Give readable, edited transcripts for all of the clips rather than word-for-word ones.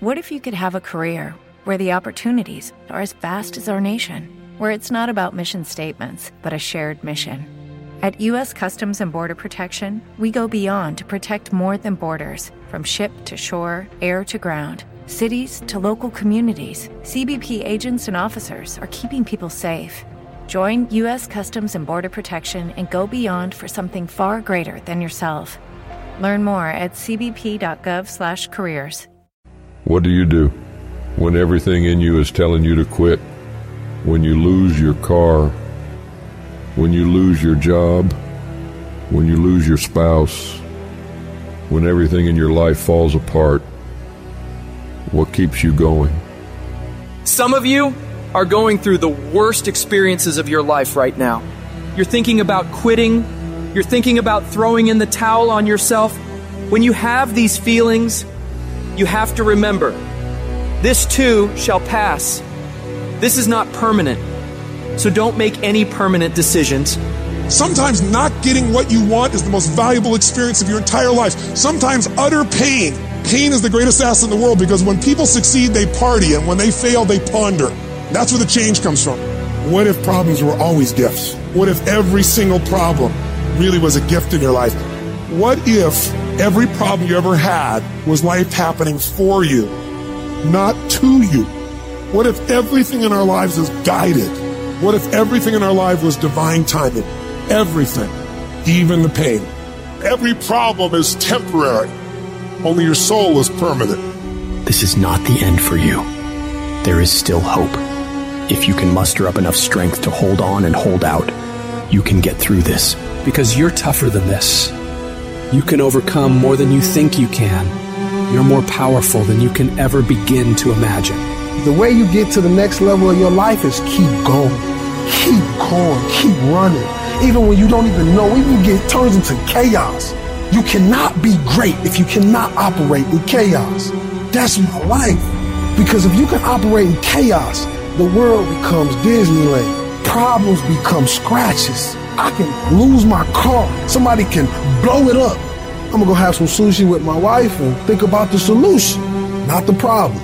What if you could have a career where the opportunities are as vast as our nation, where it's not about mission statements, but a shared mission? At U.S. Customs and Border Protection, we go beyond to protect more than borders. From ship to shore, air to ground, cities to local communities, CBP agents and officers are keeping people safe. Join U.S. Customs and Border Protection and go beyond for something far greater than yourself. Learn more at cbp.gov/careers. What do you do when everything in you is telling you to quit? When you lose your car? When you lose your job? When you lose your spouse? When everything in your life falls apart? What keeps you going? Some of you are going through the worst experiences of your life right now. You're thinking about quitting. You're thinking about throwing in the towel on yourself. When you have these feelings, you have to remember, this too shall pass. This is not permanent, so don't make any permanent decisions. Sometimes not getting what you want is the most valuable experience of your entire life. Sometimes utter pain. Pain is the greatest asset in the world, because when people succeed, they party, and when they fail, they ponder. That's where the change comes from. What if problems were always gifts? What if every single problem really was a gift in your life? What if every problem you ever had was life happening for you, not to you? What if everything in our lives is guided? What if everything in our life was divine timing? Everything, even the pain. Every problem is temporary. Only your soul is permanent. This is not the end for you. There is still hope. If you can muster up enough strength to hold on and hold out, you can get through this. Because you're tougher than this. You can overcome more than you think you can. You're more powerful than you can ever begin to imagine. The way you get to the next level of your life is keep going, keep running. Even when you don't even know, even get turns into chaos. You cannot be great if you cannot operate in chaos. That's my life. Because if you can operate in chaos, the world becomes Disneyland. Problems become scratches. I can lose my car. Somebody can blow it up. I'm gonna go have some sushi with my wife and think about the solution, not the problem.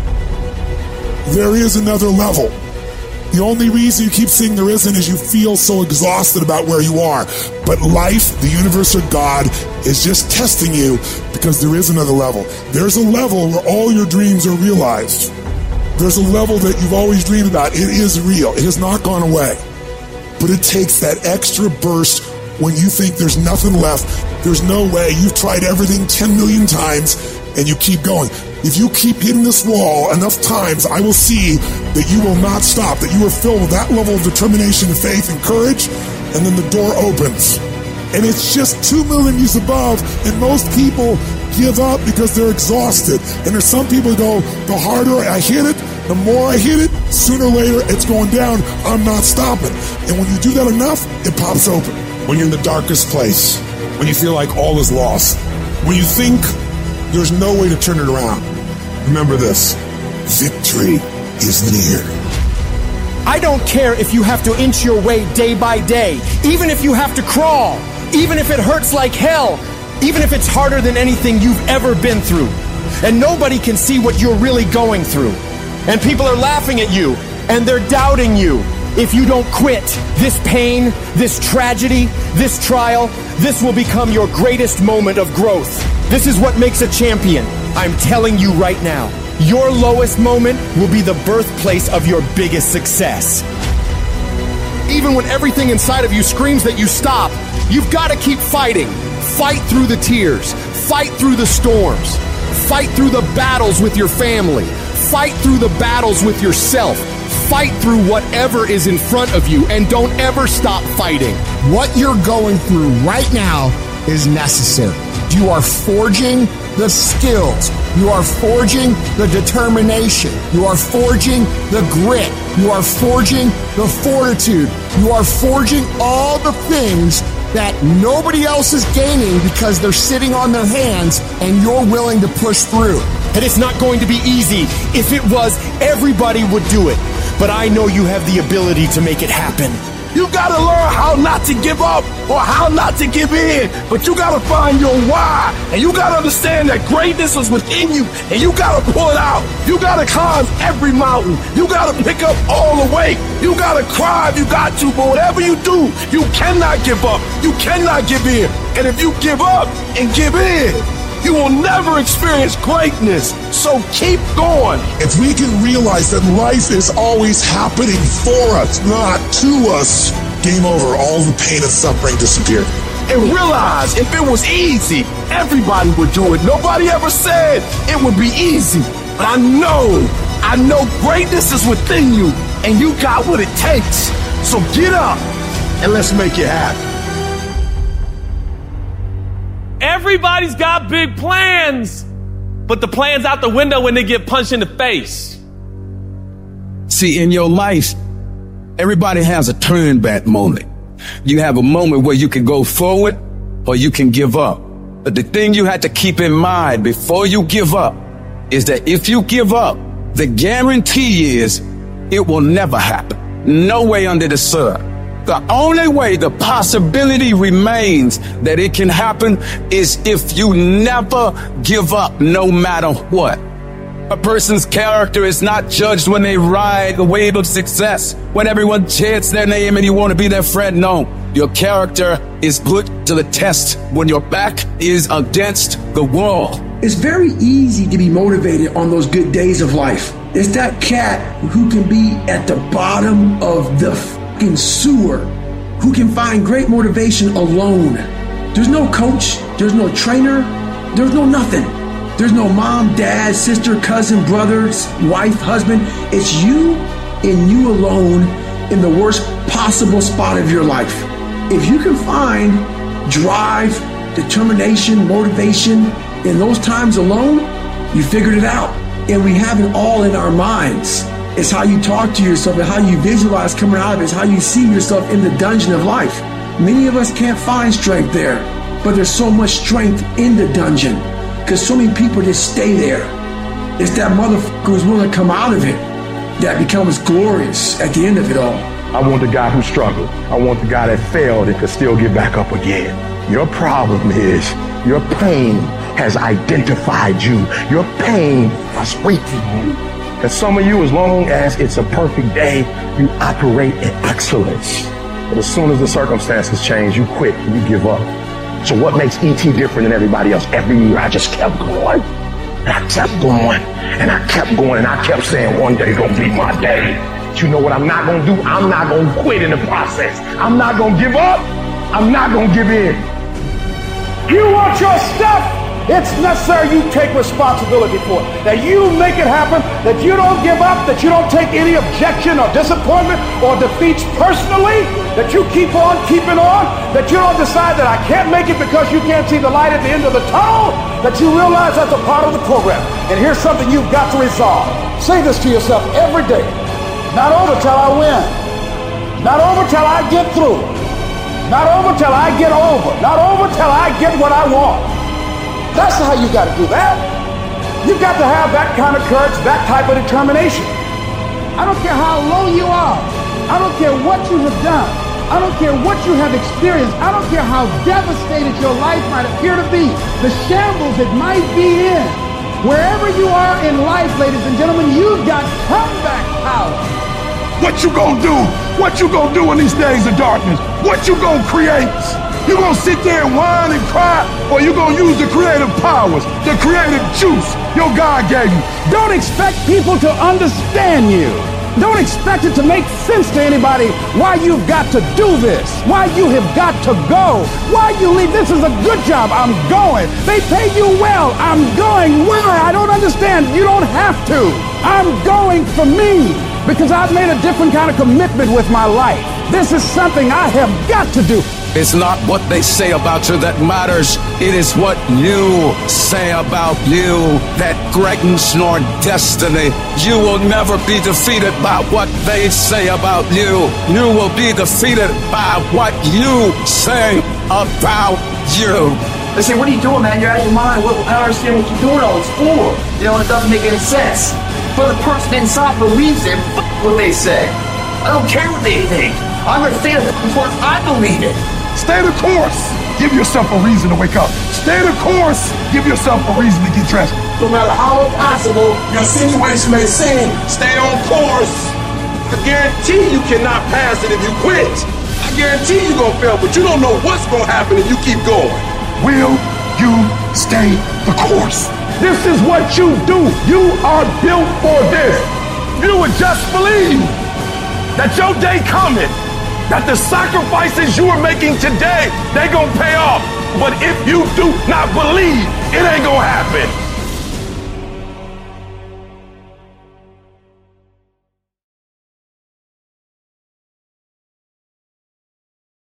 There is another level. The only reason you keep saying there isn't is you feel so exhausted about where you are. But life, the universe, or God is just testing you, because there is another level. There's a level where all your dreams are realized. There's a level that you've always dreamed about. It is real. It has not gone away. But it takes that extra burst when you think there's nothing left. There's no way. You've tried everything 10 million times and you keep going. If you keep hitting this wall enough times, I will see that you will not stop, that you are filled with that level of determination, faith, and courage, and then the door opens. And it's just 2 millimeters above, and most people give up because they're exhausted. And there's some people who go, the harder I hit it, the more I hit it, sooner or later it's going down. I'm not stopping. And when you do that enough, it pops open. When you're in the darkest place, when you feel like all is lost, when you think there's no way to turn it around, remember this: victory is near. I don't care if you have to inch your way day by day, even if you have to crawl, even if it hurts like hell, even if it's harder than anything you've ever been through. And nobody can see what you're really going through. And people are laughing at you, and they're doubting you. If you don't quit, this pain, this tragedy, this trial, this will become your greatest moment of growth. This is what makes a champion. I'm telling you right now, your lowest moment will be the birthplace of your biggest success. Even when everything inside of you screams that you stop, you've got to keep fighting. Fight through the tears. Fight through the storms. Fight through the battles with your family. Fight through the battles with yourself. Fight through whatever is in front of you, and don't ever stop fighting. What you're going through right now is necessary. You are forging the skills. You are forging the determination. You are forging the grit. You are forging the fortitude. You are forging all the things that nobody else is gaining because they're sitting on their hands and you're willing to push through. And it's not going to be easy. If it was, everybody would do it. But I know you have the ability to make it happen. You gotta learn how not to give up or how not to give in. But you gotta find your why. And you gotta understand that greatness is within you. And you gotta pull it out. You gotta climb every mountain. You gotta pick up all the weight. You gotta cry if you got to. But whatever you do, you cannot give up. You cannot give in. And if you give up and give in, you will never experience greatness. So keep going. If we can realize that life is always happening for us, not to us, game over. All the pain and suffering disappear. And realize if it was easy, everybody would do it. Nobody ever said it would be easy. But I know greatness is within you, and you got what it takes. So get up and let's make it happen. Everybody's got big plans, but the plan's out the window when they get punched in the face. See, in your life, everybody has a turn back moment. You have a moment where you can go forward or you can give up. But the thing you have to keep in mind before you give up is that if you give up, the guarantee is it will never happen. No way under the sun. The only way the possibility remains that it can happen is if you never give up, no matter what. A person's character is not judged when they ride the wave of success, when everyone chants their name and you want to be their friend. No, your character is put to the test when your back is against the wall. It's very easy to be motivated on those good days of life. It's that cat who can be at the bottom of the sewer, who can find great motivation alone. There's no coach, there's no trainer, there's no nothing. There's no mom, dad, sister, cousin, brothers, wife, husband. It's you and you alone in the worst possible spot of your life. If you can find drive, determination, motivation in those times alone, you figured it out. And we have it all in our minds. It's how you talk to yourself and how you visualize coming out of it. It's how you see yourself in the dungeon of life. Many of us can't find strength there, but there's so much strength in the dungeon because so many people just stay there. It's that motherfucker who's willing to come out of it that becomes glorious at the end of it all. I want the guy who struggled. I want the guy that failed and could still get back up again. Your problem is your pain has identified you. Your pain frustrates you. And some of you, as long as it's a perfect day, you operate in excellence. But as soon as the circumstances change, you quit and you give up. So what makes E.T. different than everybody else? Every year I just kept going. And I kept going. And I kept going. And I kept saying, one day gonna be my day. But you know what I'm not gonna do? I'm not gonna quit in the process. I'm not gonna give up. I'm not gonna give in. You want your stuff? It's necessary you take responsibility for it. That you make it happen, that you don't give up, that you don't take any objection or disappointment or defeats personally, that you keep on keeping on, that you don't decide that I can't make it because you can't see the light at the end of the tunnel, that you realize that's a part of the program. And here's something you've got to resolve. Say this to yourself every day. Not over till I win. Not over till I get through. Not over till I get over. Not over till I get what I want. That's how you got to do that. You've got to have that kind of courage, that type of determination. I don't care how low you are. I don't care what you have done. I don't care what you have experienced. I don't care how devastated your life might appear to be. The shambles it might be in. Wherever you are in life, ladies and gentlemen, you've got comeback power. What you gonna do? What you gonna do in these days of darkness? What you gonna create? You gonna sit there and whine and cry, or you gonna use the creative powers, the creative juice your God gave you? Don't expect people to understand you. Don't expect it to make sense to anybody why you've got to do this, why you have got to go, why you leave. This is a good job. I'm going. They pay you well. I'm going. Why? I don't understand. You don't have to. I'm going for me because I've made a different kind of commitment with my life. This is something I have got to do. It's not what they say about you that matters. It is what you say about you that greatens your destiny. You will never be defeated by what they say about you. You will be defeated by what you say about you. They say, what are you doing, man? You're out of your mind. I don't understand what you're doing all this for. You know, it doesn't make any sense. But the person inside believes it. What they say. I don't care what they think. Understand it before I believe it. Stay the course. Give yourself a reason to wake up. Stay the course. Give yourself a reason to get dressed. No matter how impossible your situation may seem, stay on course. I guarantee you cannot pass it if you quit. I guarantee you're going to fail, but you don't know what's going to happen if you keep going. Will you stay the course? This is what you do. You are built for this. You would just believe that your day coming, that the sacrifices you are making today, they gonna pay off. But if you do not believe, it ain't gonna happen.